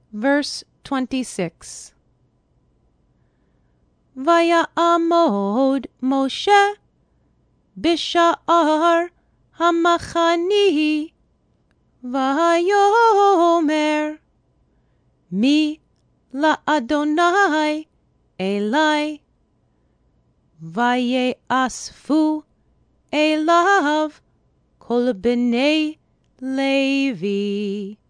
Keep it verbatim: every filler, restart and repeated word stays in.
Verse twenty-six. Vaya'amod Moshe b'sha'ar hamachani vayomer mi la'Adonai Elai vaye'asfu elav kol b'nei Levi.